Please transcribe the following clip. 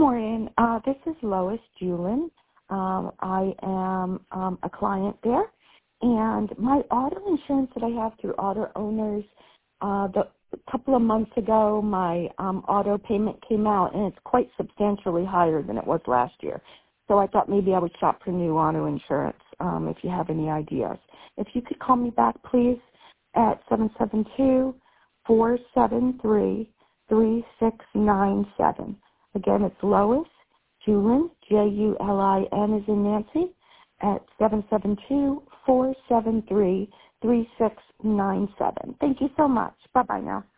morning. This is Lois Julin. I am a client there, and my auto insurance that I have through Auto Owners, a couple of months ago, my auto payment came out, and it's quite substantially higher than it was last year. So I thought maybe I would shop for new auto insurance if you have any ideas. If you could call me back, please, at 772-473-3697. Again, it's Lois Julin, Julin, as in Nancy, at 772-473-3697. Thank you so much. Bye-bye now.